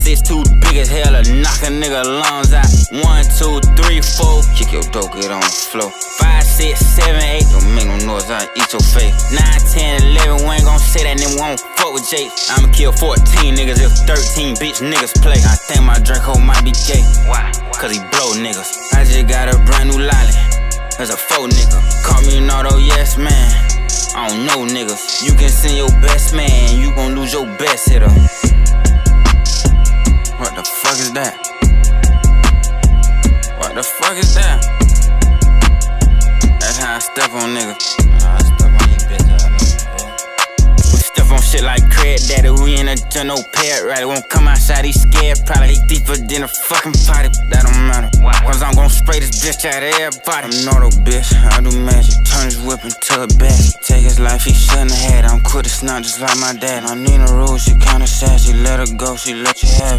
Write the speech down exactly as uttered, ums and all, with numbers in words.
It's too big as hell to knock a nigga lungs out. One, two, three, four, kick your dope, get on the floor. Five, six, seven, eight, don't make no noise, I'll eat your face. Nine, ten, eleven, we ain't gon' say that, then we won't fuck with Jake. I'ma kill fourteen niggas if thirteen bitch niggas play. I think my Draco might be gay. Why? Cause he blow niggas. I just got a brand new lolly. There's a faux nigga. Call me an auto yes man. I don't know niggas. You can send your best man, you gon' lose your best hitter. What the fuck is that? What the fuck is that? That's how I step on niggas. Nah, I step on you bitch, I know. We step on shit like Craig Daddy, we in a general pet right? Won't come outside, he scared, probably deeper than a fucking potty. That don't matter, cause I'm gon' spray this bitch out of everybody. I'm not a bitch, I do magic, turn his whip into a bag. Take his life, he shouldn't have had. I'm quick to snot just like my dad. I need a rule, she kinda sad, she let her go, she let you have it.